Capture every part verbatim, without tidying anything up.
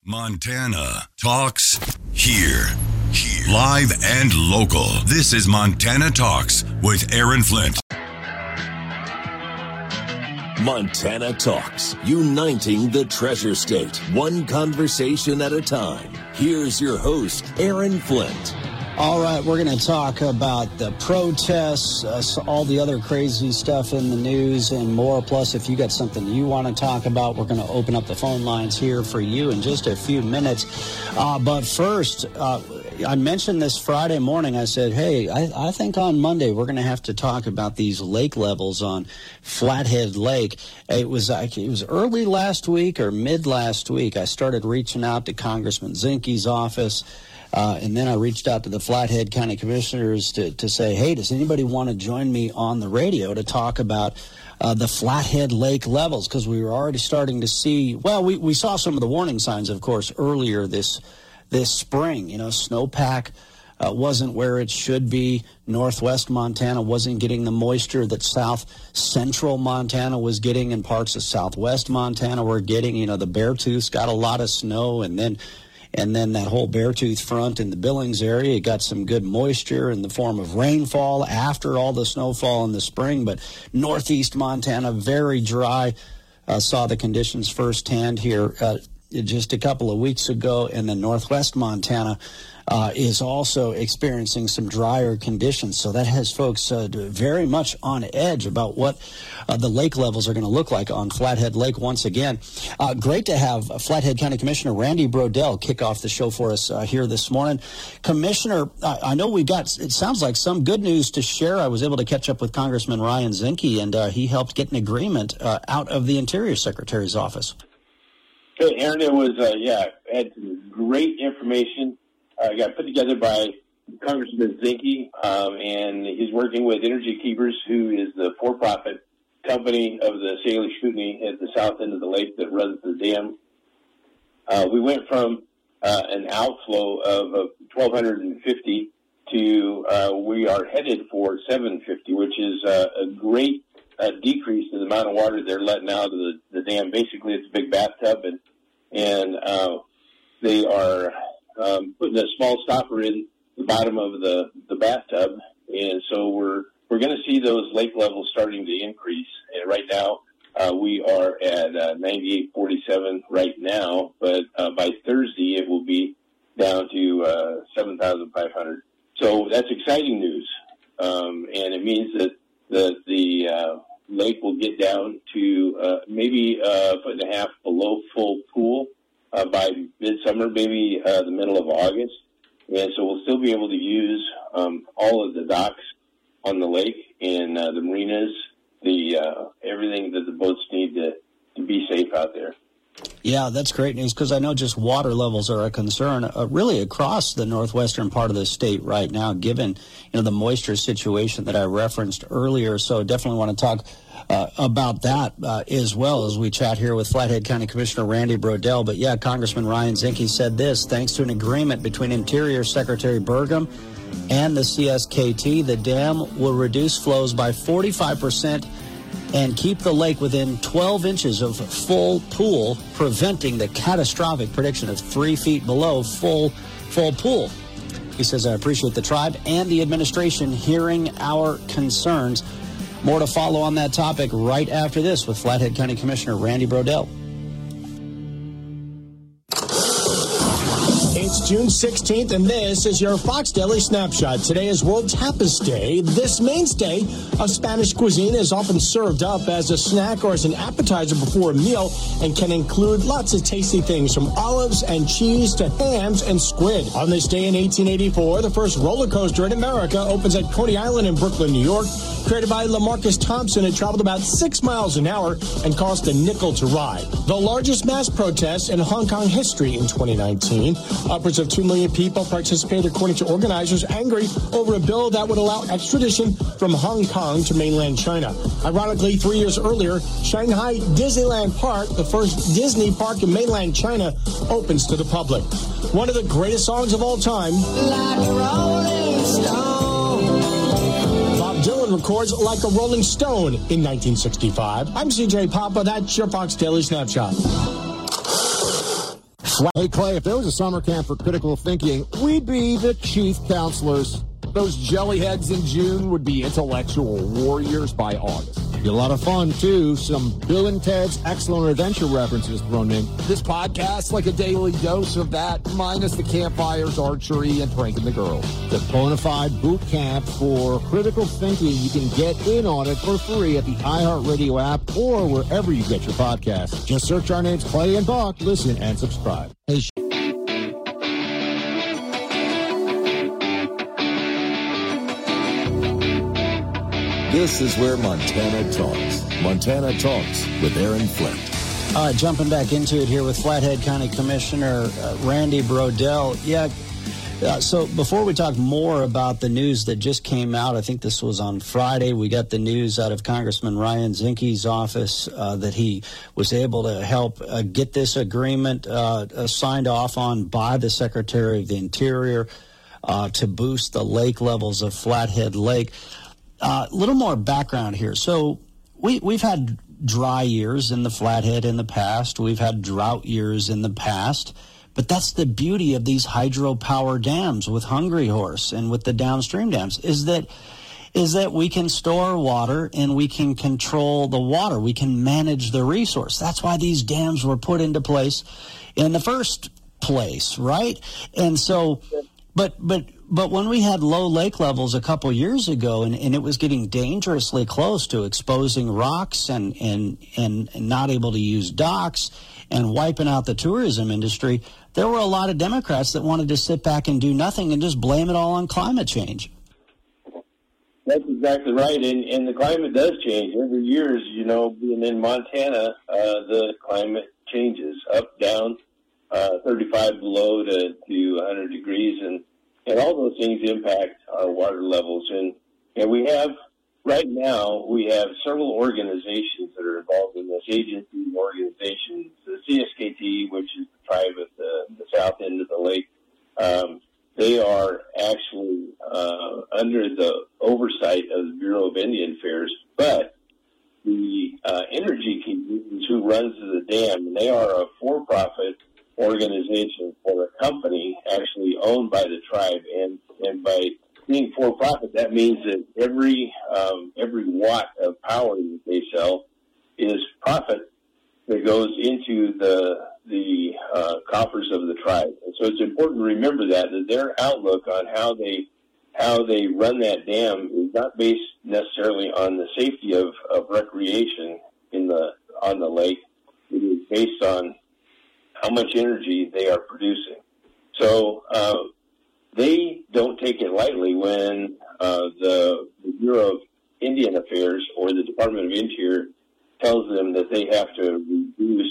Montana Talks here. Here. Live and local. This is Montana Talks with Aaron Flint. Montana Talks, uniting the Treasure State, one conversation at a time. Here's your host, Aaron Flint. All right, we're going to talk about the protests, uh, all the other crazy stuff in the news and more. Plus, if you got something you want to talk about, we're going to open up the phone lines here for you in just a few minutes. Uh, but first, uh, I mentioned this Friday morning. I said, hey, I, I think on Monday we're going to have to talk about these lake levels on Flathead Lake. It was, it was early last week or mid last week. I started reaching out to Congressman Zinke's office. Uh, and then I reached out to the Flathead County Commissioners to, to say, hey, does anybody want to join me on the radio to talk about uh, the Flathead Lake levels? Because we were already starting to see, well, we, we saw some of the warning signs, of course, earlier this this spring. You know, snowpack uh, wasn't where it should be. Northwest Montana wasn't getting the moisture that south central Montana was getting, and parts of southwest Montana were getting. You know, the Beartooth's got a lot of snow, and then And then that whole Beartooth front in the Billings area, it got some good moisture in the form of rainfall after all the snowfall in the spring. But northeast Montana, very dry. Uh, saw the conditions firsthand here uh, just a couple of weeks ago. And then northwest Montana uh, is also experiencing some drier conditions. So that has folks uh, very much on edge about what uh, the lake levels are going to look like on Flathead Lake once again. Uh, great to have Flathead County Commissioner Randy Brodell kick off the show for us uh, here this morning. Commissioner, I, I know we've got, it sounds like some good news to share. I was able to catch up with Congressman Ryan Zinke, and uh, he helped get an agreement uh, out of the Interior Secretary's office. Hey, Aaron, it was, uh, yeah, had some great information. Uh, got put together by Congressman Zinke, um, and he's working with Energy Keepers, who is the for-profit company of the Salish Kootenai at the south end of the lake that runs the dam. Uh, we went from uh, an outflow of uh, twelve fifty to uh, we are headed for seven fifty, which is uh, a great uh, decrease in the amount of water they're letting out of the, the dam. Basically, it's a big bathtub, and and uh, they are um, putting a small stopper in the bottom of the, the bathtub, and so we're we're going to see those lake levels starting to increase. And right now, uh, we are at uh, ninety-eight forty-seven right now, but uh, by Thursday it will be down to uh, seven thousand five hundred. So that's exciting news, um, and it means that the the uh, lake will get down to uh, maybe a foot and a half below full pool uh, by midsummer, maybe uh, the middle of August. And so we'll still be able to use um, all of the docks on the lake and uh, the marinas, the uh, everything that the boats need to, to be safe out there. Yeah, that's great news, because I know just water levels are a concern uh, really across the northwestern part of the state right now, given you know the moisture situation that I referenced earlier. So definitely want to talk uh, about that uh, as well as we chat here with Flathead County Commissioner Randy Brodell. But yeah, Congressman Ryan Zinke said this: thanks to an agreement between Interior Secretary Burgum and the C S K T, the dam will reduce flows by forty-five percent and keep the lake within twelve inches of full pool, preventing the catastrophic prediction of three feet below full full pool. He says, I appreciate the tribe and the administration hearing our concerns. More to follow on that topic right after this with Flathead County Commissioner Randy Brodell. It's June sixteenth, and this is your Fox Daily Snapshot. Today is World Tapas Day. This mainstay of Spanish cuisine is often served up as a snack or as an appetizer before a meal and can include lots of tasty things from olives and cheese to hams and squid. On this day in eighteen eighty-four, the first roller coaster in America opens at Coney Island in Brooklyn, New York. Created by LaMarcus Thompson, it traveled about six miles an hour and cost a nickel to ride. The largest mass protest in Hong Kong history in twenty nineteen. Upwards of two million people participated, according to organizers, angry over a bill that would allow extradition from Hong Kong to mainland China. Ironically, three years earlier, Shanghai Disneyland Park, the first Disney park in mainland China, opens to the public. One of the greatest songs of all time. Like a Rolling Stone. Bob Dylan records Like a Rolling Stone in nineteen sixty-five. I'm C J Papa. That's your Fox Daily Snapshot. Hey, Clay, if there was a summer camp for critical thinking, we'd be the chief counselors. Those jellyheads in June would be intellectual warriors by August. Be a lot of fun, too. Some Bill and Ted's Excellent Adventure references thrown in. This podcast's like a daily dose of that, minus the campfires, archery, and pranking the girls. The Bonafide Boot Camp for critical thinking. You can get in on it for free at the iHeartRadio app or wherever you get your podcasts. Just search our names, Clay and Buck. Listen and subscribe. Hey, This is where Montana talks. Montana Talks with Aaron Flint. All right, jumping back into it here with Flathead County Commissioner uh, Randy Brodell. Yeah, uh, so before we talk more about the news that just came out, I think this was on Friday, we got the news out of Congressman Ryan Zinke's office uh, that he was able to help uh, get this agreement uh, uh, signed off on by the Secretary of the Interior uh, to boost the lake levels of Flathead Lake. A uh, little more background here. So we, we've had dry years in the Flathead in the past. We've had drought years in the past. But that's the beauty of these hydropower dams with Hungry Horse and with the downstream dams is that is that we can store water and we can control the water. We can manage the resource. That's why these dams were put into place in the first place, right? And so, but but but when we had low lake levels a couple years ago, and, and it was getting dangerously close to exposing rocks and, and and and not able to use docks and wiping out the tourism industry, there were a lot of Democrats that wanted to sit back and do nothing and just blame it all on climate change. That's exactly right, and, and the climate does change. Every year, you know, being in Montana, uh, the climate changes up, down, uh, thirty-five below to, to one hundred degrees, and, and all those things impact our water levels. And, and we have, right now, we have several organizations that are involved in this, agency organizations, the C S K T, which is the tribe at the, the south end of the lake. Um, they are actually uh, under the oversight of the Bureau of Indian Affairs, but the uh, Energy Keepers, who runs the dam, and they are a for-profit organization for a company actually owned by the tribe, and, and by being for-profit, that means that every um, every watt of power that they sell is profit that goes into the the uh, coffers of the tribe. And so it's important to remember that that their outlook on how they how they run that dam is not based necessarily on the safety of, of recreation in the on the lake. It is based on how much energy they are producing. So uh, they don't take it lightly when uh, the, the Bureau of Indian Affairs or the Department of Interior tells them that they have to reduce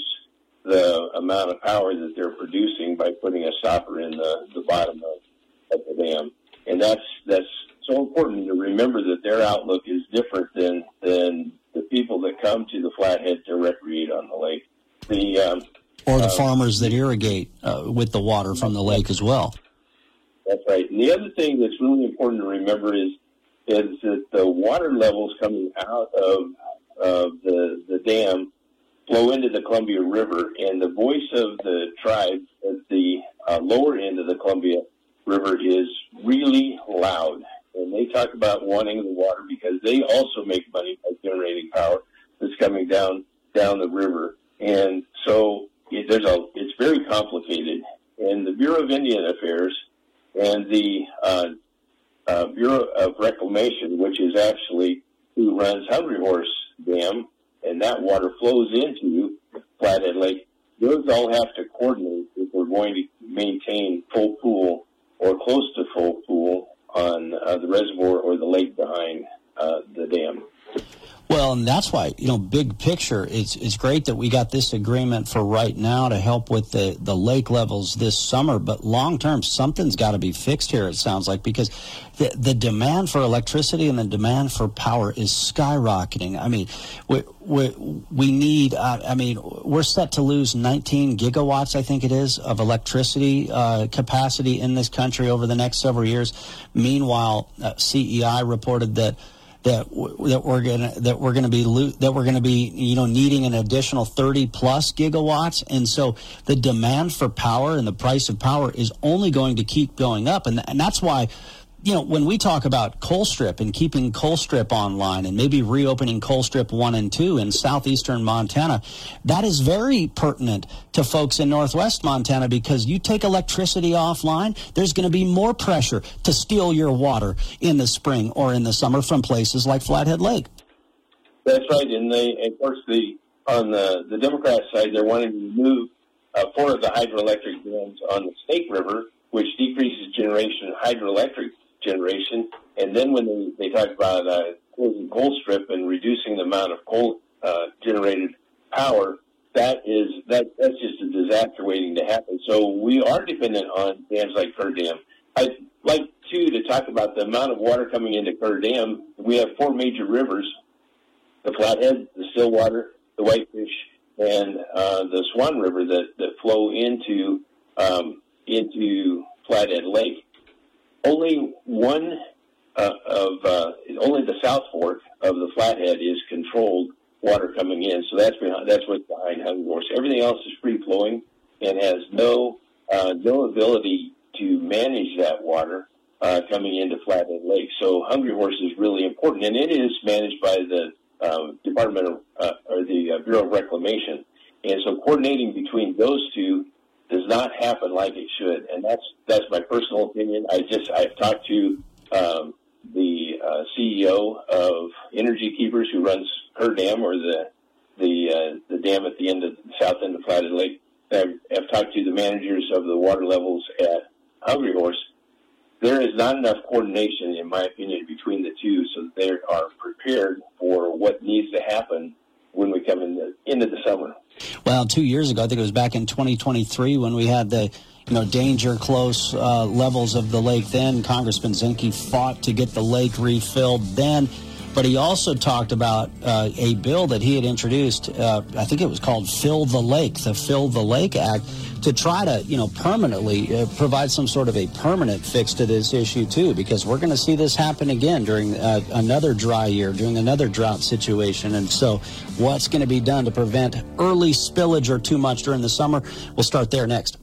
the amount of power that they're producing by putting a stopper in the, the bottom of, of the dam. And that's that's so important to remember that their outlook is different than than the people that come to the Flathead to recreate on the lake. The um, Or the uh, farmers that irrigate uh, with the water from the lake as well. That's right. And the other thing that's really important to remember is is that the water levels coming out of of the the dam flow into the Columbia River, and the voice of the tribe at the uh, lower end of the Columbia River is really loud. And they talk about wanting the water because they also make money by generating power that's coming down down the river. And so it, there's a it's very complicated. And the Bureau of Indian Affairs and the uh, uh, Bureau of Reclamation, which is actually who runs Hungry Horse Dam, and that water flows into Flathead Lake, those all have to coordinate if we're going to maintain full pool or close to full pool on uh, the reservoir or the lake behind uh, the dam. Well, and that's why, you know, big picture, it's it's great that we got this agreement for right now to help with the, the lake levels this summer, but long term, something's got to be fixed here, it sounds like, because the, the demand for electricity and the demand for power is skyrocketing. I mean, we we, we need, uh, I mean, we're set to lose nineteen gigawatts, I think it is, of electricity uh, capacity in this country over the next several years. Meanwhile, uh, C E I reported that that w- that we're gonna that we're gonna be lo- that we're gonna be you know needing an additional thirty plus gigawatts, and so the demand for power and the price of power is only going to keep going up, and th- and that's why. You know, when we talk about Colstrip and keeping Colstrip online and maybe reopening Colstrip one and two in southeastern Montana, that is very pertinent to folks in northwest Montana, because you take electricity offline, there's going to be more pressure to steal your water in the spring or in the summer from places like Flathead Lake. That's right. And they, of course, the on the, the Democrat side, they're wanting to remove uh, four of the hydroelectric dams on the Snake River, which decreases generation of hydroelectric generation. And then when they, they talk about uh, closing Colstrip and reducing the amount of coal uh, generated power, that is that that's just a disaster waiting to happen. So we are dependent on dams like Kerr Dam. I'd like too to talk about the amount of water coming into Kerr Dam. We have four major rivers: the Flathead, the Stillwater, the Whitefish, and uh, the Swan River that, that flow into um, into Flathead Lake. Only one uh, of uh, only the South Fork of the Flathead is controlled water coming in, so that's behind, that's what's behind Hungry Horse. Everything else is free flowing and has no uh, no ability to manage that water uh, coming into Flathead Lake. So Hungry Horse is really important, and it is managed by the uh, Department of uh, or the uh, Bureau of Reclamation, and so coordinating between those two does not happen like it should, and that's that's my personal opinion. I just I've talked to um, the uh, C E O of Energy Keepers, who runs Kerr Dam, or the the uh, the dam at the end of the south end of Flathead Lake. I've, I've talked to the managers of the water levels at Hungry Horse. There is not enough coordination, in my opinion, between the two, so that they are prepared for what needs to happen when we come in the, into the summer. Well, two years ago, I think it was back in twenty twenty-three when we had the, you know, danger close uh, levels of the lake then. Congressman Zinke fought to get the lake refilled then. But he also talked about uh, a bill that he had introduced, uh, I think it was called Fill the Lake, the Fill the Lake Act, to try to, you know, permanently uh, provide some sort of a permanent fix to this issue, too, because we're going to see this happen again during uh, another dry year, during another drought situation. And so what's going to be done to prevent early spillage or too much during the summer? We'll start there next.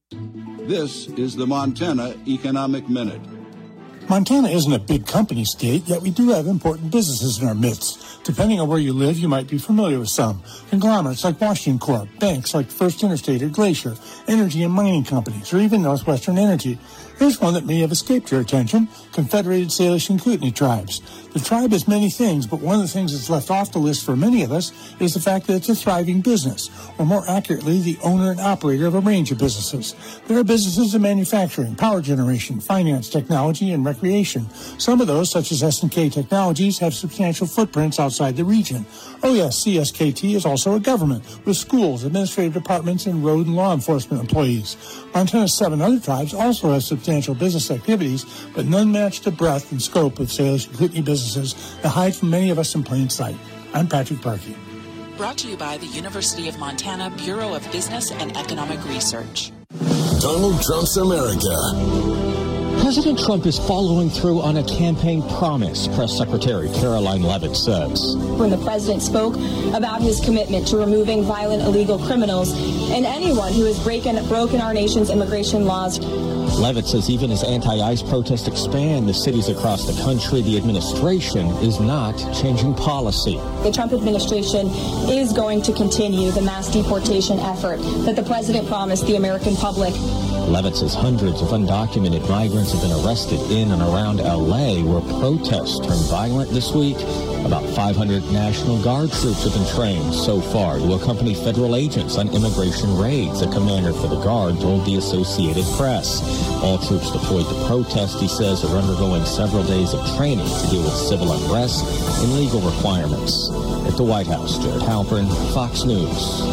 This is the Montana Economic Minute. Montana isn't a big company state, yet we do have important businesses in our midst. Depending on where you live, you might be familiar with some. Conglomerates like Washington Corp, banks like First Interstate or Glacier, energy and mining companies, or even Northwestern Energy. Here's one that may have escaped your attention: Confederated Salish and Kootenai tribes. The tribe is many things, but one of the things that's left off the list for many of us is the fact that it's a thriving business, or more accurately, the owner and operator of a range of businesses. There are businesses in manufacturing, power generation, finance, technology, and recreation. Some of those, such as S and K Technologies, have substantial footprints outside the region. Oh yes, C S K T is also a government, with schools, administrative departments, and road and law enforcement employees. Montana's seven other tribes also have substantial business activities, but none match the breadth and scope of Salish and Kootenai businesses that hide from many of us in plain sight. I'm Patrick Parkey. Brought to you by the University of Montana Bureau of Business and Economic Research. Donald Trump's America. President Trump is following through on a campaign promise, Press Secretary Caroline Leavitt says. When the president spoke about his commitment to removing violent illegal criminals and anyone who has breaking, broken our nation's immigration laws. Leavitt says even as anti-ICE protests expand the cities across the country, the administration is not changing policy. The Trump administration is going to continue the mass deportation effort that the president promised the American public. Leavitt says hundreds of undocumented migrants have been arrested in and around L A, where protests turned violent this week. About five hundred National Guard troops have been trained so far to accompany federal agents on immigration raids, a commander for the Guard told the Associated Press. All troops deployed to protest, he says, are undergoing several days of training to deal with civil unrest and legal requirements. At the White House, Jared Halpern, Fox News.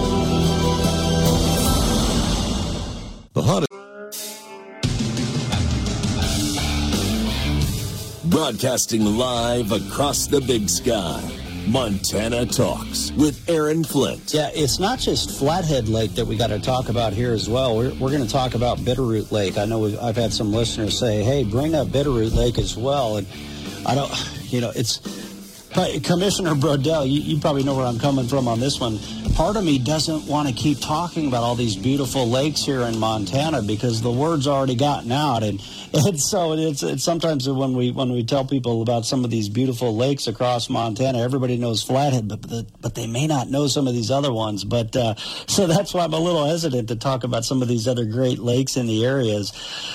The hottest. Broadcasting live across the big sky. Montana Talks with Aaron Flint. Yeah, it's not just Flathead Lake that we got to talk about here as well. We're, we're going to talk about Bitterroot Lake. I know we've, I've had some listeners say, hey, bring up Bitterroot Lake as well. And I don't, you know, it's Commissioner Brodell, you, you probably know where I'm coming from on this one. Part of me doesn't want to keep talking about all these beautiful lakes here in Montana because the word's already gotten out, and, and so it's, it's sometimes when we when we tell people about some of these beautiful lakes across Montana, everybody knows Flathead, but the, but they may not know some of these other ones. But uh, so that's why I'm a little hesitant to talk about some of these other great lakes in the areas,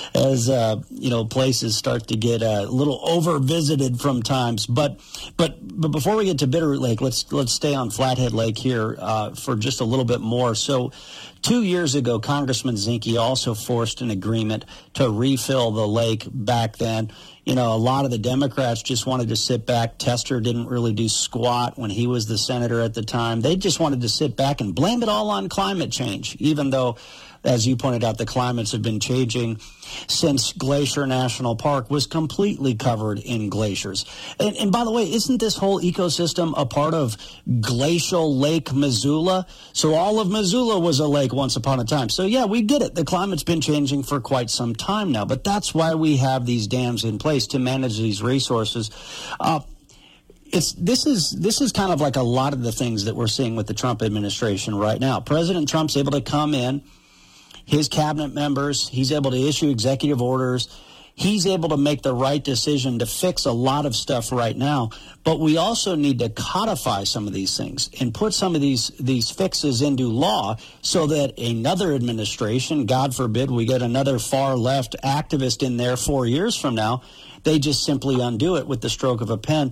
as uh, you know, places start to get a little over visited from times. But but but before we get to Bitterroot Lake, let's let's stay on Flathead Lake here uh, for just a little bit more. So two years ago, Congressman Zinke also forced an agreement to refill the lake back then. You know, a lot of the Democrats just wanted to sit back. Tester didn't really do squat when he was the senator at the time. They just wanted to sit back and blame it all on climate change, even though, as you pointed out, the climates have been changing since Glacier National Park was completely covered in glaciers. And, and by the way, isn't this whole ecosystem a part of Glacial Lake Missoula? So all of Missoula was a lake once upon a time. So yeah, we get it. The climate's been changing for quite some time now, but that's why we have these dams in place to manage these resources. Uh, It's this is this is kind of like a lot of the things that we're seeing with the Trump administration right now. President Trump's able to come in, his cabinet members, he's able to issue executive orders. He's able to make the right decision to fix a lot of stuff right now. But we also need to codify some of these things and put some of these these fixes into law so that another administration, God forbid, we get another far left activist in there four years from now, they just simply undo it with the stroke of a pen.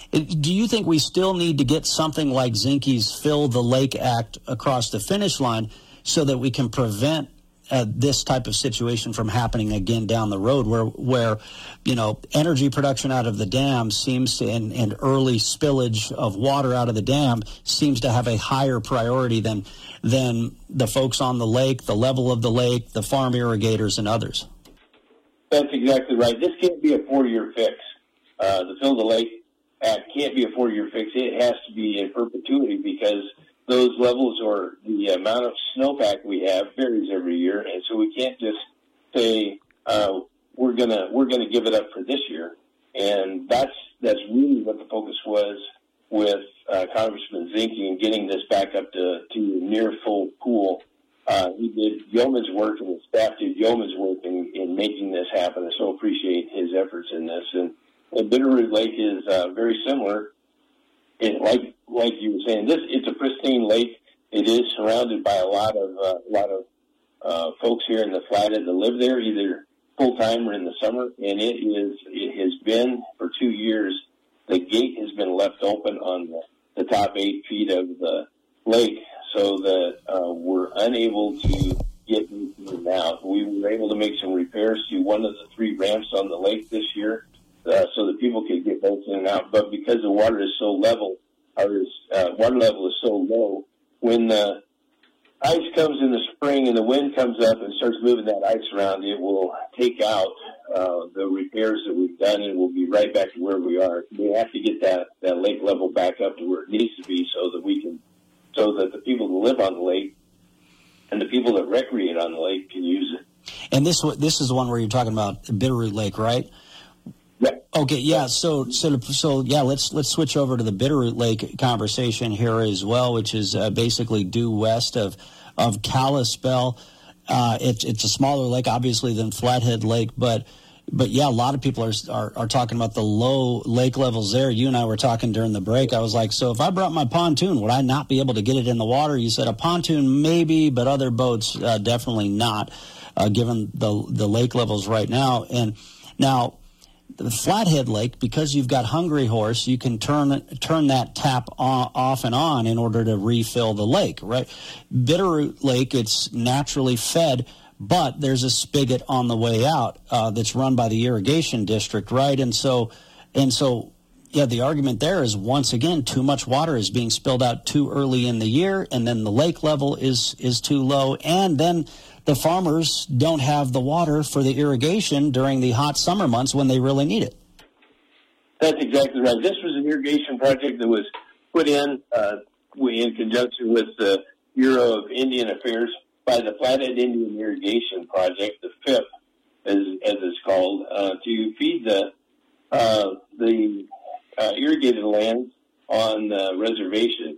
Do you think we still need to get something like Zinke's Fill the Lake Act across the finish line so that we can prevent uh, this type of situation from happening again down the road where, where you know, energy production out of the dam seems to, and, and early spillage of water out of the dam seems to have a higher priority than, than the folks on the lake, the level of the lake, the farm irrigators, and others? That's exactly right. This can't be a four-year fix. Uh, the Fill the Lake Act can't be a four-year fix. It has to be in perpetuity because those levels or the amount of snowpack we have varies every year, and so we can't just say uh, we're gonna we're gonna give it up for this year. And that's that's really what the focus was with uh, Congressman Zinke in getting this back up to to near full pool. Uh, he did yeoman's work, and his staff did yeoman's work in, in making this happen. I so appreciate his efforts in this. And And Bitterroot Lake is uh, very similar. It, like like you were saying, this it's a pristine lake. It is surrounded by a lot of uh, a lot of uh, folks here in the Flathead that live there, either full time or in the summer. And it is it has been for two years. The gate has been left open on the, the top eight feet of the lake, so that uh, we're unable to get in and out. We were able to make some repairs to one of the three ramps on the lake this year. Uh, so that people could get boats in and out. But because the water is so level, or is, uh, water level is so low, when the ice comes in the spring and the wind comes up and starts moving that ice around, it will take out uh, the repairs that we've done and we'll be right back to where we are. We have to get that, that lake level back up to where it needs to be so that we can, so that the people who live on the lake and the people that recreate on the lake can use it. And this this is the one where you're talking about Bitterroot Lake, right? Yeah. Okay, yeah, so so so yeah, let's let's switch over to the Bitterroot Lake conversation here as well, which is uh, basically due west of of Kalispell. Uh, it's it's a smaller lake, obviously, than Flathead Lake, but but yeah, a lot of people are, are are talking about the low lake levels there. You and I were talking during the break. I was like, so if I brought my pontoon, would I not be able to get it in the water? You said a pontoon maybe, but other boats uh, definitely not, uh, given the the lake levels right now. And now, the Flathead Lake, because you've got Hungry Horse, you can turn turn that tap on, off and on in order to refill the lake, right? Bitterroot Lake, it's naturally fed, but there's a spigot on the way out uh, that's run by the irrigation district, right? And so, and so, yeah, the argument there is, once again, too much water is being spilled out too early in the year, and then the lake level is is too low, and then the farmers don't have the water for the irrigation during the hot summer months when they really need it. That's exactly right. This was an irrigation project that was put in uh, in conjunction with the Bureau of Indian Affairs by the Flathead Indian Irrigation Project, the F I P, as, as it's called, uh, to feed the uh, the uh, irrigated lands on the reservation.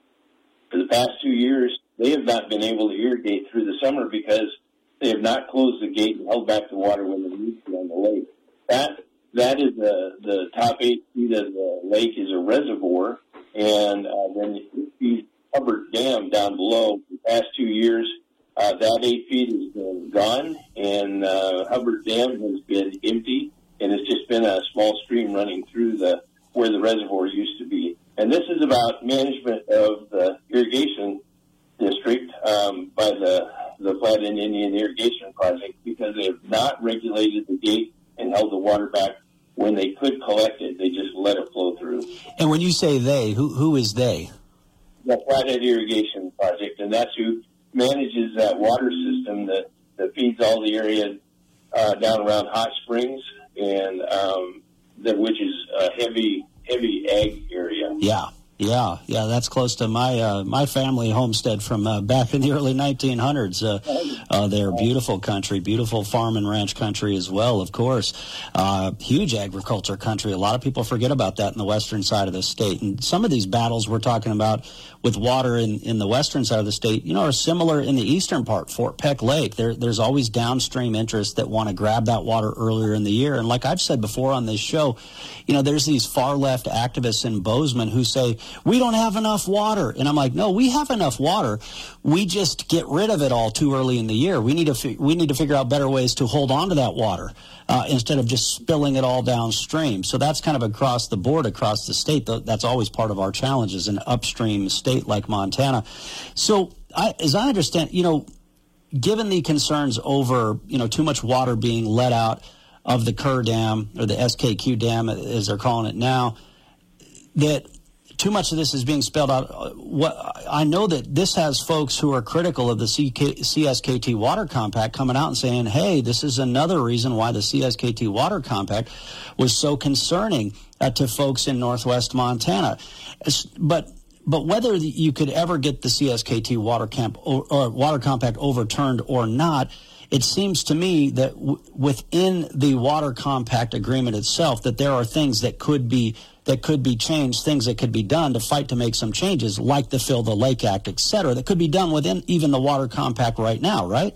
For the past two years, they have not been able to irrigate through the summer because they have not closed the gate and held back the water when they need to on the lake. That that is the the top eight feet of the lake is a reservoir, and uh, then the Hubbard Dam down below. The past two years, uh, that eight feet has been gone, and uh, Hubbard Dam has been empty, and it's just been a small stream running through the where the reservoir used to be. And this is about management of the irrigation district um, by the the Flathead Indian Irrigation Project, because they have not regulated the gate and held the water back when they could collect it. They just let it flow through. And when you say they, who who is they? The Flathead Irrigation Project, and that's who manages that water system that, that feeds all the area uh, down around Hot Springs, and um, that which is a heavy heavy ag area. Yeah. Yeah, yeah, that's close to my uh, my family homestead from uh, back in the early nineteen hundreds. Uh, uh, they're beautiful country, beautiful farm and ranch country as well, of course. Uh, huge agriculture country. A lot of people forget about that in the western side of the state. And some of these battles we're talking about with water in, in the western side of the state, you know, are similar in the eastern part, Fort Peck Lake. There, there's always downstream interests that want to grab that water earlier in the year. And like I've said before on this show, you know, there's these far-left activists in Bozeman who say, we don't have enough water. And I'm like, no, we have enough water. We just get rid of it all too early in the year. We need to fi- we need to figure out better ways to hold on to that water uh, instead of just spilling it all downstream. So that's kind of across the board, across the state. That's always part of our challenge as an upstream state like Montana. So I, as I understand, you know, given the concerns over, you know, too much water being let out of the Kerr Dam, or the S K Q Dam as they're calling it now, that too much of this is being spelled out. What I know that this has folks who are critical of the C K, C S K T Water Compact coming out and saying, hey, this is another reason why the C S K T Water Compact was so concerning uh, to folks in northwest Montana. But but whether you could ever get the C S K T Water Camp or, or Water Compact overturned or not, it seems to me that w- within the Water Compact agreement itself, that there are things that could be that could be changed, things that could be done to fight to make some changes, like the Fill the Lake Act, et cetera, that could be done within even the Water Compact right now, right?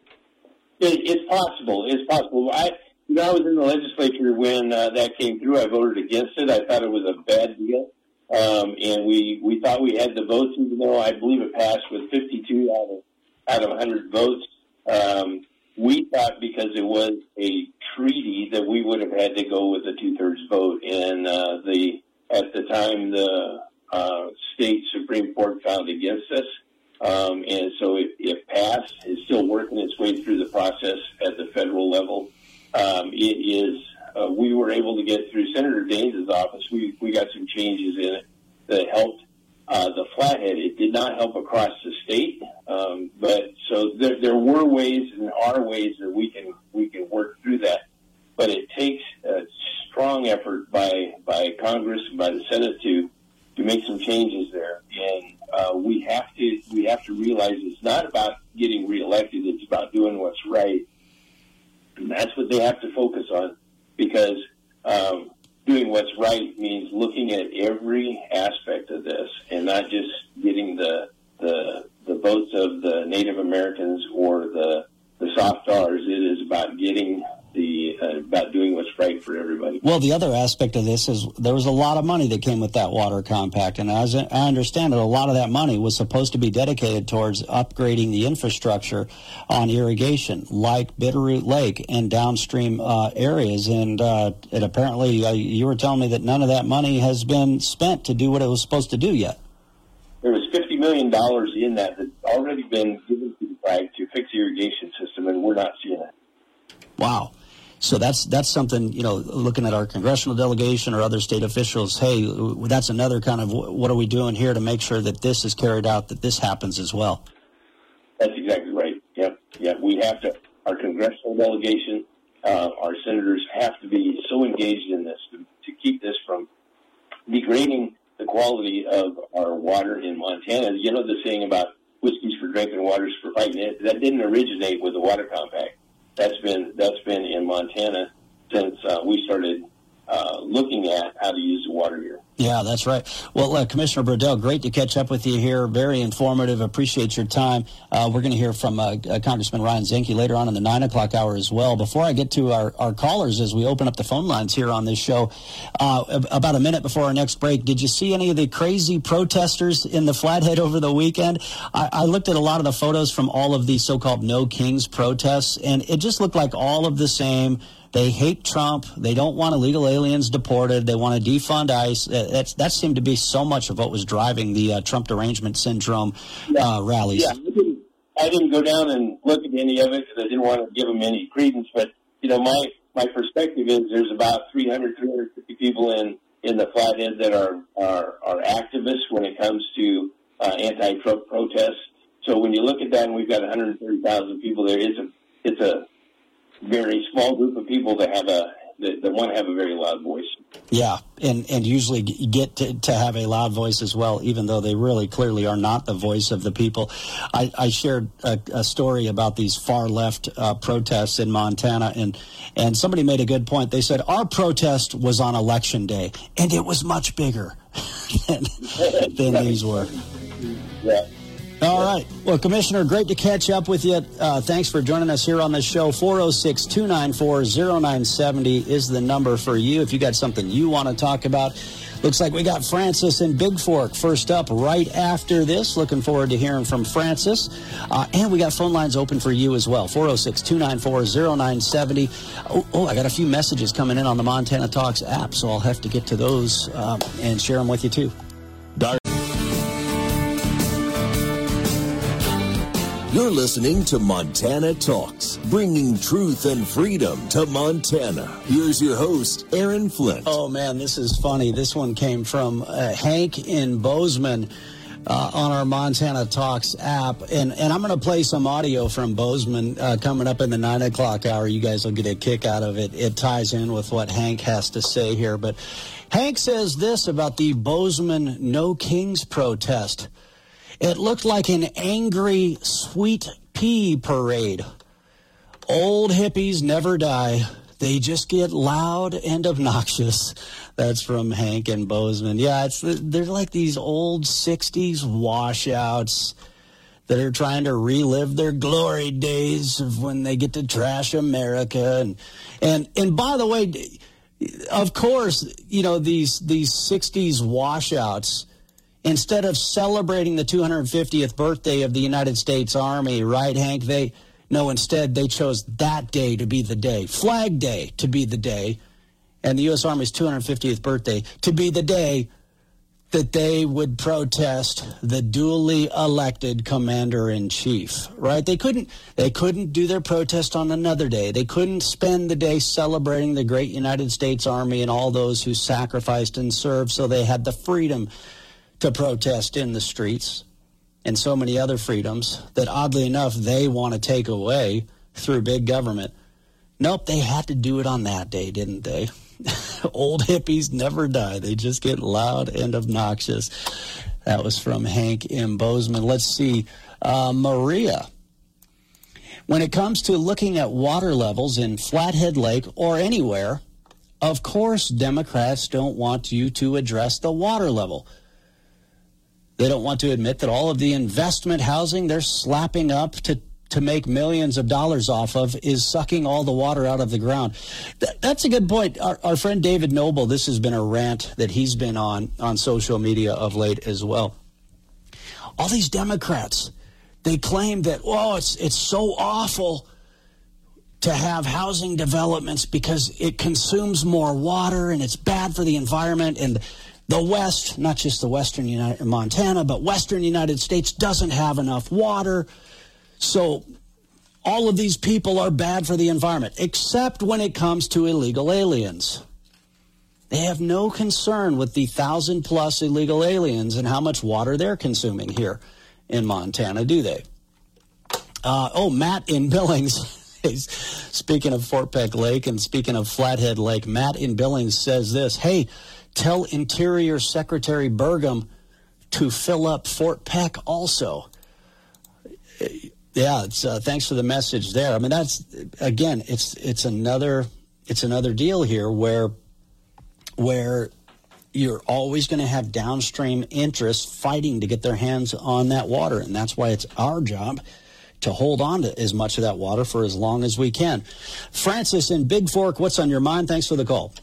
It, it's possible. It's possible. I, you know, I was in the legislature when uh, that came through. I voted against it. I thought it was a bad deal. Um, and we, we thought we had the votes, even though I believe it passed with fifty-two out of, out of one hundred votes. Um, we thought because it was a treaty that we would have had to go with a two-thirds vote. And uh, the at the time, the uh, state Supreme Court found against us. Um, and so it, it passed. It's still working its way through the process at the federal level. Um, it is, uh, we were able to get through Senator Daines' office. We, we got some changes in it that helped uh, the Flathead. It did not help across the state. Um, but so there, there were ways and are ways that we can, we can work through that. But it takes a strong effort by, by Congress and by the Senate to, to make some changes there. And uh, we have to we have to realize it's not about getting reelected, it's about doing what's right. And that's what they have to focus on, because um, doing what's right means looking at every aspect of this and not just getting the the, the votes of the Native Americans or the, the soft R's. It is about getting the uh, about doing what's right for everybody. Well, the other aspect of this is there was a lot of money that came with that water compact, and as I understand it, a lot of that money was supposed to be dedicated towards upgrading the infrastructure on irrigation, like Bitterroot Lake and downstream uh, areas. And uh, it apparently, uh, you were telling me that none of that money has been spent to do what it was supposed to do yet. There was fifty million dollars in that that's already been given to the tribe to fix the irrigation system, and we're not seeing it. Wow. So that's that's something, you know, looking at our congressional delegation or other state officials, hey, that's another kind of what are we doing here to make sure that this is carried out, that this happens as well. That's exactly right. Yep. Yep. We have to, our congressional delegation, uh, our senators have to be so engaged in this to, to keep this from degrading the quality of our water in Montana. You know the saying about whiskey's for drinking, water's for fighting it? That didn't originate with the Water Compact. That's been that's been in Montana since uh, we started uh, looking at how to use the water here. Yeah, that's right. Well, uh, Commissioner Brodell, great to catch up with you here. Very informative. Appreciate your time. Uh, we're going to hear from uh, uh, Congressman Ryan Zinke later on in the nine o'clock hour as well. Before I get to our, our callers as we open up the phone lines here on this show, uh, about a minute before our next break, did you see any of the crazy protesters in the Flathead over the weekend? I, I looked at a lot of the photos from all of these so-called No Kings protests, and it just looked like all of the same. They hate Trump. They don't want illegal aliens deported. They want to defund ICE. That's, that seemed to be so much of what was driving the uh, Trump derangement syndrome uh, rallies. Yeah, I didn't, I didn't go down and look at any of it because I didn't want to give them any credence. But, you know, my, my perspective is there's about three hundred, three hundred fifty people in, in the Flathead that are, are, are activists when it comes to uh, anti-Trump protests. So when you look at that and we've got one hundred thirty thousand people there, it's a, it's a very small group of people that have a that, that want to have a very loud voice. Yeah, and and usually get to, to have a loud voice as well, even though they really clearly are not the voice of the people. I, I shared a, a story about these far left uh, protests in Montana, and and somebody made a good point. They said our protest was on election day, and it was much bigger than, than these were. Yeah. All right. Well, Commissioner, great to catch up with you. Uh, thanks for joining us here on the show. four oh six, two nine four, oh nine seven oh is the number for you if you got something you want to talk about. Looks like we got Francis in Big Fork first up right after this. Looking forward to hearing from Francis. Uh, and we got phone lines open for you as well. four oh six, two nine four, oh nine seven oh. Oh, oh, I got a few messages coming in on the Montana Talks app, so I'll have to get to those um, and share them with you too. Dar- You're listening to Montana Talks, bringing truth and freedom to Montana. Here's your host, Aaron Flint. Oh, man, this is funny. This one came from uh, Hank in Bozeman uh, on our Montana Talks app. And, and I'm going to play some audio from Bozeman uh, coming up in the nine o'clock hour. You guys will get a kick out of it. It ties in with what Hank has to say here. But Hank says this about the Bozeman No Kings protest. It looked like an angry sweet pea parade. Old hippies never die. They just get loud and obnoxious. That's from Hank and Bozeman. Yeah, it's they're like these old sixties washouts that are trying to relive their glory days of when they get to trash America. And and and by the way, of course, you know, these these sixties washouts, instead of celebrating the two hundred fiftieth birthday of the United States Army, right, Hank? They no, instead they chose that day to be the day, Flag Day to be the day, and the U S Army's two hundred fiftieth birthday to be the day that they would protest the duly elected commander-in-chief, right? They couldn't they couldn't do their protest on another day. They couldn't spend the day celebrating the great United States Army and all those who sacrificed and served so they had the freedom to protest in the streets and so many other freedoms that, oddly enough, they want to take away through big government. Nope, they had to do it on that day, didn't they? Old hippies never die. They just get loud and obnoxious. That was from Hank in Bozeman. Let's see. Uh, Maria. When it comes to looking at water levels in Flathead Lake or anywhere, of course Democrats don't want you to address the water level. They don't want to admit that all of the investment housing they're slapping up to, to make millions of dollars off of is sucking all the water out of the ground. Th- that's a good point. Our, our friend David Noble, this has been a rant that he's been on on social media of late as well. All these Democrats, they claim that, oh, it's it's so awful to have housing developments because it consumes more water and it's bad for the environment, and the West, not just the Western United Montana, but Western United States doesn't have enough water. So all of these people are bad for the environment, except when it comes to illegal aliens. They have no concern with the thousand plus illegal aliens and how much water they're consuming here in Montana, do they? Uh, oh, Matt in Billings, speaking of Fort Peck Lake and speaking of Flathead Lake, Matt in Billings says this, hey, tell Interior Secretary Burgum to fill up Fort Peck also. Yeah, it's, uh, thanks for the message there. I mean, that's, again, it's it's another it's another deal here where where you're always going to have downstream interests fighting to get their hands on that water, and that's why it's our job to hold on to as much of that water for as long as we can. Francis in Big Fork, what's on your mind? Thanks for the call.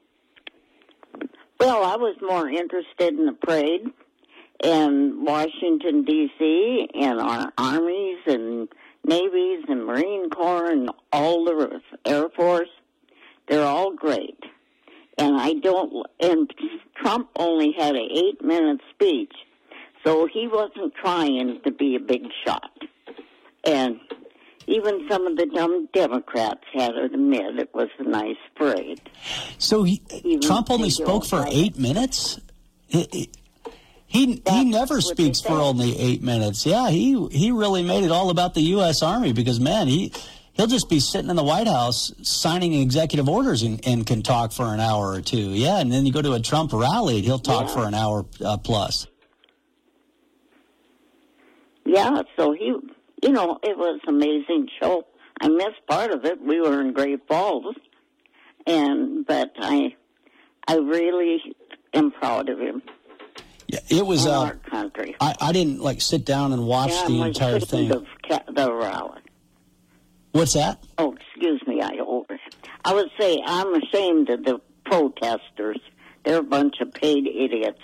Well, I was more interested in the parade in Washington, D C, and our armies and navies and Marine Corps and all the Air Force. They're all great. And I don't, and Trump only had an eight-minute speech, so he wasn't trying to be a big shot. And even some of the dumb Democrats had to admit it was a nice parade. So he, Trump only spoke for eight minutes? He, he, he never speaks for only eight minutes. Yeah, he, he really made it all about the U S Army because, man, he... He'll just be sitting in the White House signing executive orders and, and can talk for an hour or two. Yeah, and then you go to a Trump rally, and he'll talk yeah. for an hour uh, plus. Yeah, so he, you know, it was an amazing show. I missed part of it. We were in Great Falls, and but I, I really am proud of him. Yeah, it was in uh, our country. I, I didn't like sit down and watch yeah, the I'm entire thing. The, the rally. What's that? Oh, excuse me. I over. I would say I'm ashamed of the protesters. They're a bunch of paid idiots.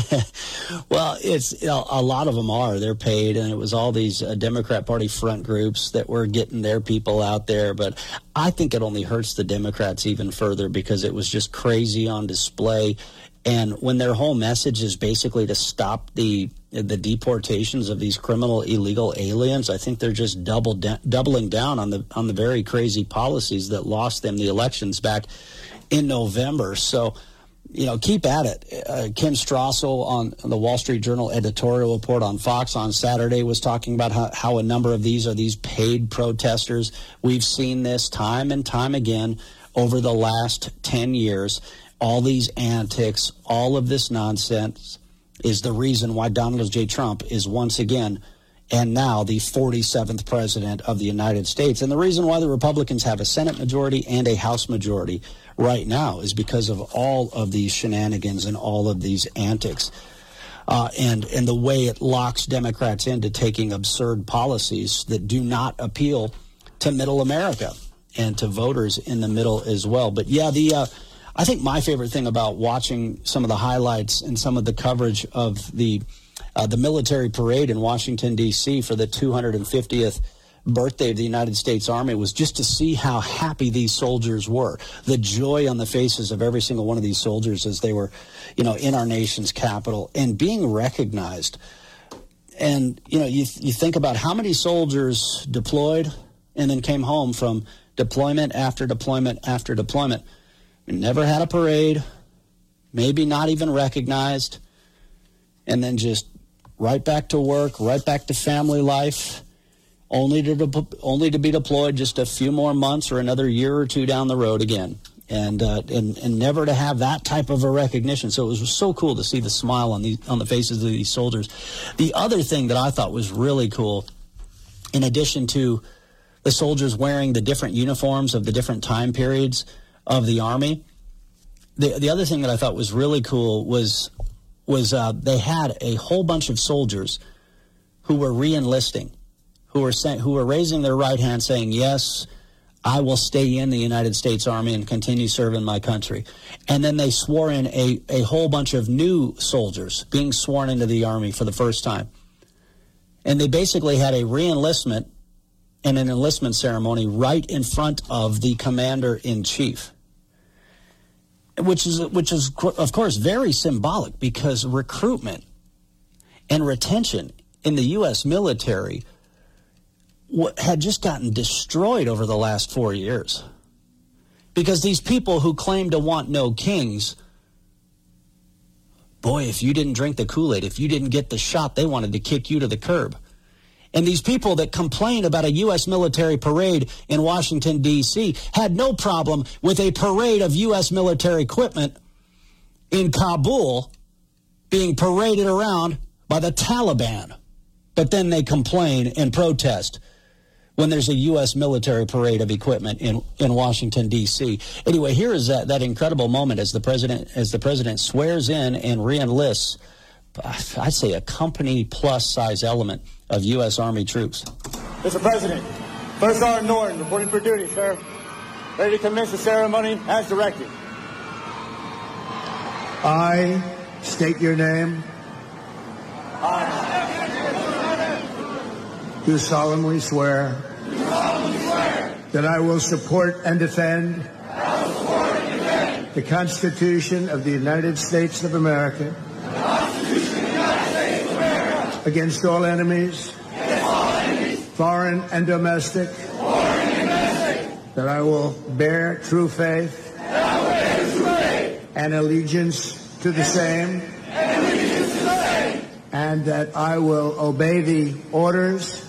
Well, it's you know, a lot of them are. They're paid, and it was all these uh, Democrat Party front groups that were getting their people out there. But I think it only hurts the Democrats even further because it was just crazy on display. And when their whole message is basically to stop the the deportations of these criminal illegal aliens, I think they're just double da- doubling down on the on the very crazy policies that lost them the elections back in November. So, you know, keep at it. Uh, Kim Strassel on the Wall Street Journal editorial report on Fox on Saturday was talking about how, how a number of these are these paid protesters. We've seen this time and time again over the last ten years. All these antics, all of this nonsense is the reason why Donald J. Trump is once again and now the forty-seventh president of the United States. And the reason why the Republicans have a Senate majority and a House majority right now is because of all of these shenanigans and all of these antics. Uh, and, and the way it locks Democrats into taking absurd policies that do not appeal to middle America and to voters in the middle as well. But, yeah, the... Uh, I think my favorite thing about watching some of the highlights and some of the coverage of the uh, the military parade in Washington, D C for the two hundred fiftieth birthday of the United States Army was just to see how happy these soldiers were. The joy on the faces of every single one of these soldiers as they were, you know, in our nation's capital and being recognized. And, you know, you, you think about how many soldiers deployed and then came home from deployment after deployment after deployment. Never had a parade, maybe not even recognized, and then just right back to work, right back to family life, only to de- only to be deployed just a few more months or another year or two down the road again, and uh, and and never to have that type of a recognition. So it was so cool to see the smile on the on the faces of these soldiers. The other thing that I thought was really cool, in addition to the soldiers wearing the different uniforms of the different time periods of the Army, the the other thing that I thought was really cool was was uh, they had a whole bunch of soldiers who were re-enlisting, who were saying, who were raising their right hand, saying, "Yes, I will stay in the United States Army and continue serving my country." And then they swore in a a whole bunch of new soldiers being sworn into the Army for the first time, and they basically had a re-enlistment and an enlistment ceremony right in front of the commander-in-chief. Which is, which is, of course, very symbolic because recruitment and retention in the U S military had just gotten destroyed over the last four years. Because these people who claim to want no kings, boy, if you didn't drink the Kool-Aid, if you didn't get the shot, they wanted to kick you to the curb. And these people that complain about a U S military parade in Washington, D C had no problem with a parade of U S military equipment in Kabul being paraded around by the Taliban. But then they complain and protest when there's a U S military parade of equipment in, in Washington, D C Anyway, here is that, that incredible moment as the president as the president swears in and re-enlists, I'd say, a company plus size element of U S Army troops. Mister President, First Sergeant Norton, reporting for duty, sir. Ready to commence the ceremony as directed. I state your name. I do solemnly swear, do solemnly swear that I will support and defend, I will support and defend the Constitution of the United States of America, the Constitution of the United States of America against all enemies, against all enemies, foreign and domestic, foreign and domestic, that I will bear true faith, that I will bear true faith and allegiance to the same, and allegiance to the same, and that I will obey the orders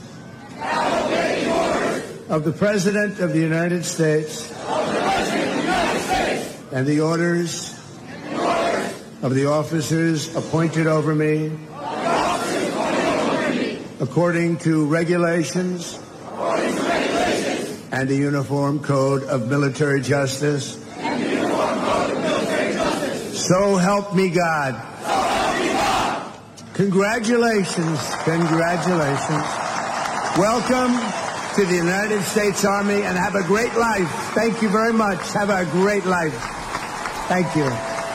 of the President of the United States, of the President of the United States, and the orders, and the orders of the officers appointed over me, of the officers appointed over me, according to regulations, according to regulations, and the Uniform Code of Military Justice. and the Uniform Code of Military Justice. So help me God. So help me God. Congratulations, congratulations. Welcome to the United States Army, and have a great life. Thank you very much. Have a great life. Thank you.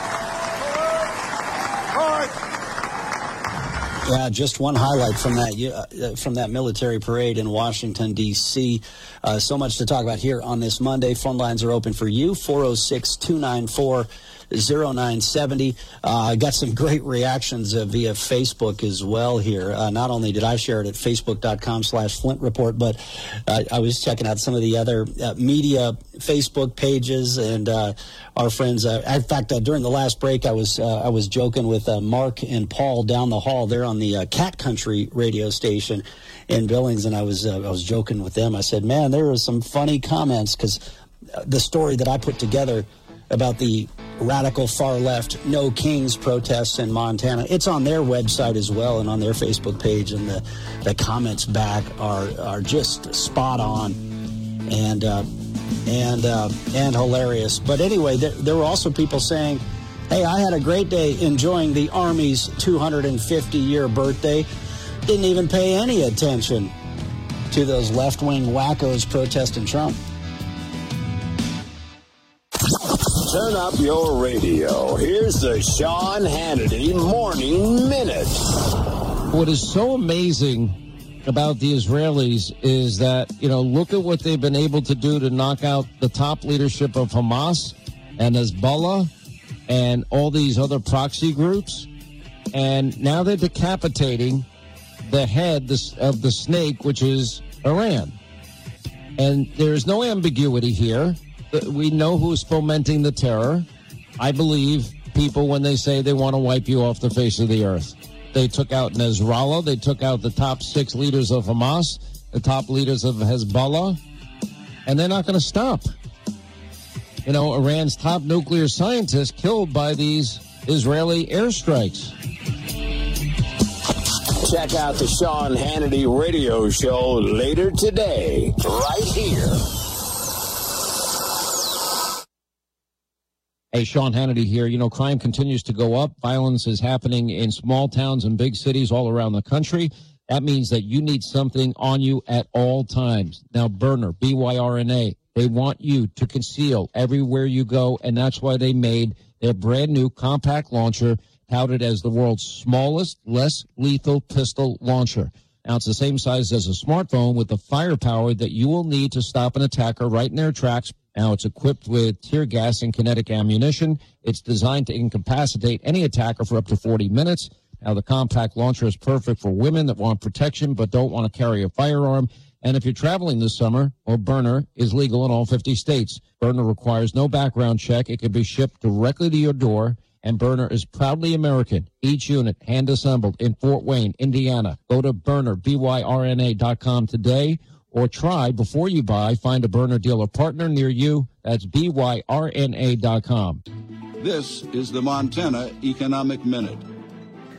Yeah, just one highlight from that uh, from that military parade in Washington, D C Uh, so much to talk about here on this Monday. Phone lines are open for you, four oh six, two nine four, oh nine seven oh. I uh, got some great reactions uh, via Facebook as well here. Uh, not only did I share it at facebook.com slash Flint Report, but uh, I was checking out some of the other uh, media Facebook pages and uh, our friends. Uh, in fact, uh, during the last break, I was uh, I was joking with uh, Mark and Paul down the hall there on the uh, Cat Country radio station in Billings, and I was uh, I was joking with them. I said, man, there were some funny comments because the story that I put together about the radical far left No Kings protests in Montana, it's on their website as well and on their Facebook page, and the, the comments back are are just spot on and uh, and uh, and hilarious. But anyway, there, there were also people saying, hey, I had a great day enjoying the Army's two hundred fifty year birthday. Didn't even pay any attention to those left-wing wackos protesting Trump. Turn up your radio. Here's the Sean Hannity Morning Minute. What is so amazing about the Israelis is that, you know, look at what they've been able to do to knock out the top leadership of Hamas and Hezbollah and all these other proxy groups. And now they're decapitating the head of the snake, which is Iran. And there is no ambiguity here. We know who's fomenting the terror. I believe people when they say they want to wipe you off the face of the earth. They took out Nasrallah. They took out the top six leaders of Hamas, the top leaders of Hezbollah, and they're not going to stop. You know, Iran's top nuclear scientist killed by these Israeli airstrikes. Check out the Sean Hannity radio show later today, right here. Hey, Sean Hannity here. You know, crime continues to go up. Violence is happening in small towns and big cities all around the country. That means that you need something on you at all times. Now, Byrna, B Y R N A, they want you to conceal everywhere you go, and that's why they made their brand new compact launcher, touted as the world's smallest, less lethal pistol launcher. Now, it's the same size as a smartphone with the firepower that you will need to stop an attacker right in their tracks. Now, it's equipped with tear gas and kinetic ammunition. It's designed to incapacitate any attacker for up to forty minutes. Now, the compact launcher is perfect for women that want protection but don't want to carry a firearm. And if you're traveling this summer, well, Byrna is legal in all fifty states. Byrna requires no background check. It can be shipped directly to your door. And Byrna is proudly American. Each unit hand-assembled in Fort Wayne, Indiana. Go to Byrna, B Y R N A dot com today, or try before you buy. Find a Byrna dealer partner near you. That's B Y R N A dot com. This is the Montana Economic Minute.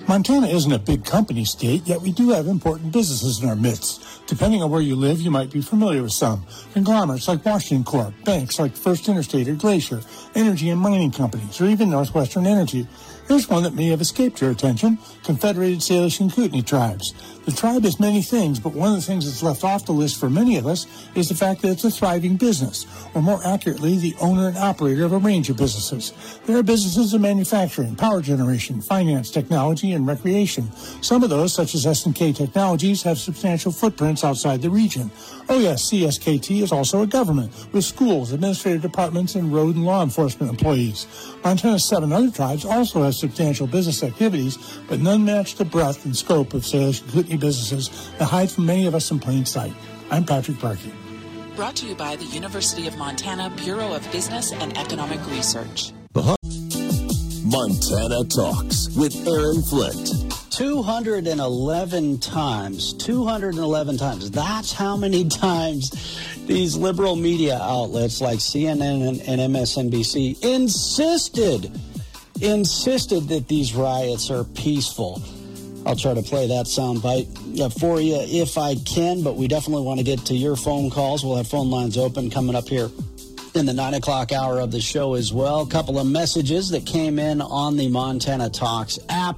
Montana isn't a big company state, yet we do have important businesses in our midst. Depending on where you live, you might be familiar with some. Conglomerates like Washington Corp, banks like First Interstate or Glacier, energy and mining companies, or even Northwestern Energy. Here's one that may have escaped your attention, Confederated Salish and Kootenai Tribes. The tribe is many things, but one of the things that's left off the list for many of us is the fact that it's a thriving business, or more accurately, the owner and operator of a range of businesses. There are businesses in manufacturing, power generation, finance, technology, and recreation. Some of those, such as S and K Technologies, have substantial footprints outside the region. Oh yes, C S K T is also a government, with schools, administrative departments, and road and law enforcement employees. Montana's seven other tribes also have substantial business activities, but none match the breadth and scope of Salish and Kootenai businesses that hide from many of us in plain sight. I'm Patrick Parkey. Brought to you by the University of Montana Bureau of Business and Economic Research. Montana Talks with Aaron Flint. two hundred eleven times. two hundred eleven times. That's how many times these liberal media outlets like C N N and, and M S N B C insisted, insisted that these riots are peaceful. I'll try to play that soundbite for you if I can, but we definitely want to get to your phone calls. We'll have phone lines open coming up here in the nine o'clock hour of the show as well. A couple of messages that came in on the Montana Talks app.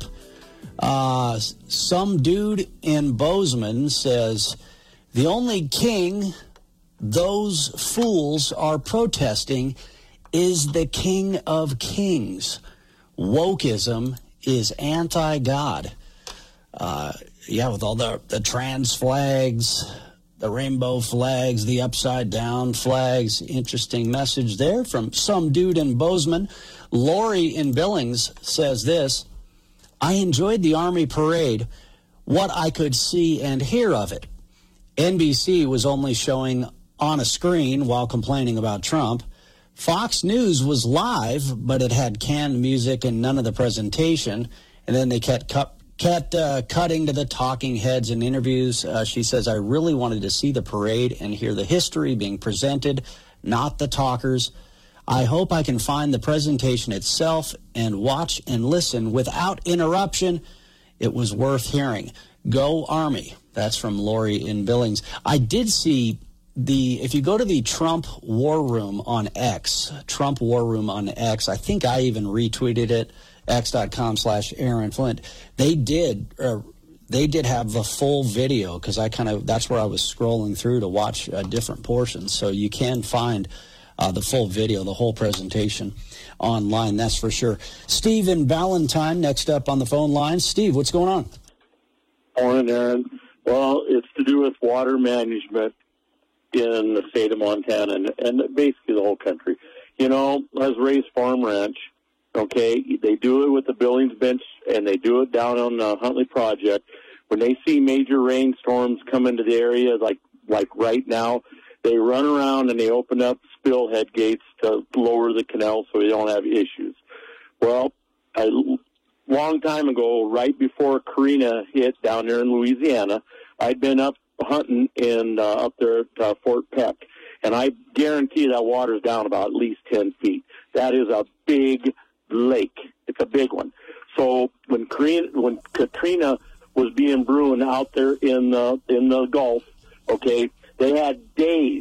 Uh, some dude in Bozeman says, the only king those fools are protesting is the King of Kings. Wokeism is anti-God. Uh, yeah, with all the, the trans flags, the rainbow flags, the upside down flags. Interesting message there from some dude in Bozeman. Lori in Billings says this: I enjoyed the Army parade, what I could see and hear of it. N B C was only showing on a screen while complaining about Trump. Fox News was live, but it had canned music and none of the presentation. And then they kept cut. Kept uh, cutting to the talking heads in interviews. Uh, she says, I really wanted to see the parade and hear the history being presented, not the talkers. I hope I can find the presentation itself and watch and listen without interruption. It was worth hearing. Go Army. That's from Lori in Billings. I did see the, if you go to the Trump War Room on X, Trump War Room on X, I think I even retweeted it. X.com slash Aaron Flint. They did, uh, they did have the full video because I kind of, that's where I was scrolling through to watch uh, different portions. So you can find uh, the full video, the whole presentation online, that's for sure. Steve in Ballantyne next up on the phone line. Steve, what's going on? Morning, Aaron. Well, it's to do with water management in the state of Montana and, and basically the whole country. You know, I was raised farm ranch. Okay, they do it with the Billings Bench, and they do it down on the Huntley Project. When they see major rainstorms come into the area, like like right now, they run around and they open up spill head gates to lower the canal so we don't have issues. Well, a long time ago, right before Karina hit down there in Louisiana, I'd been up hunting in uh, up there at uh, Fort Peck, and I guarantee that water's down about at least ten feet. That is a big lake. It's a big one. So when Katrina, when Katrina was being brewing out there in the in the Gulf, okay, they had days,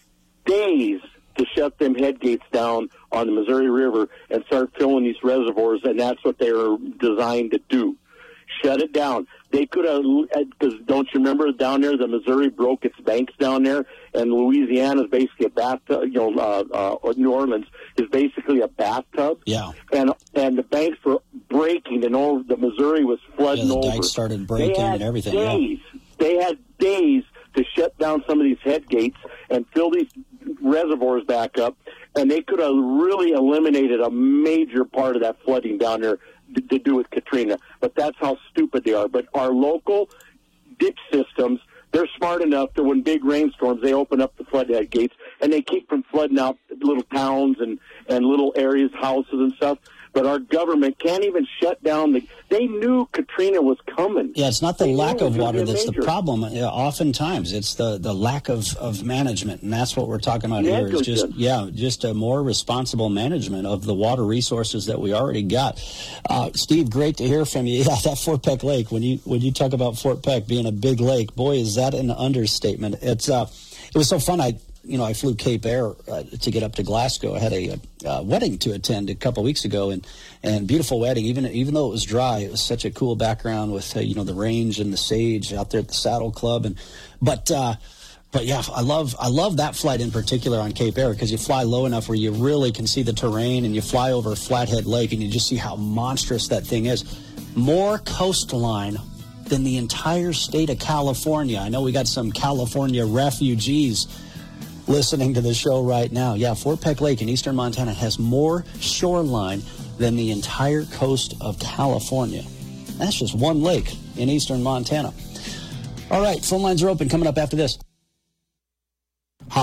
days to shut them head gates down on the Missouri River and start filling these reservoirs, and that's what they were designed to do. Shut it down. They could have, because don't you remember down there, the Missouri broke its banks down there, and Louisiana is basically a bathtub, you know, uh, uh, New Orleans is basically a bathtub. Yeah. And and the banks were breaking, and all the Missouri was flooding yeah, the over. dikes started breaking and everything. Days, yeah. They had days to shut down some of these head gates and fill these reservoirs back up, and they could have really eliminated a major part of that flooding down there to, to do with Katrina. But that's how stupid they are. But our local ditch systems, they're smart enough that when big rainstorms, they open up the floodhead gates and they keep from flooding out little towns and, and little areas, houses and stuff. But our government can't even shut down the... They knew Katrina was coming. Yeah, it's not the they lack of water that's major. the problem. Yeah, oftentimes, it's the, the lack of, of management, and that's what we're talking about here. Is just yeah, just a more responsible management of the water resources that we already got. Uh, Steve, great to hear from you. Yeah, that Fort Peck Lake. When you when you talk about Fort Peck being a big lake, boy, is that an understatement. It's uh, it was so fun. I. You know, I flew Cape Air uh, to get up to Glasgow. I had a, a wedding to attend a couple of weeks ago, and, and beautiful wedding. Even even though it was dry, it was such a cool background with uh, you know the range and the sage out there at the Saddle Club. And but uh, but yeah, I love I love that flight in particular on Cape Air because you fly low enough where you really can see the terrain, and you fly over Flathead Lake, and you just see how monstrous that thing is. More coastline than the entire state of California. I know we got some California refugees listening to the show right now. Yeah, Fort Peck Lake in eastern Montana has more shoreline than the entire coast of California. That's just one lake in eastern Montana. All right, phone lines are open coming up after this.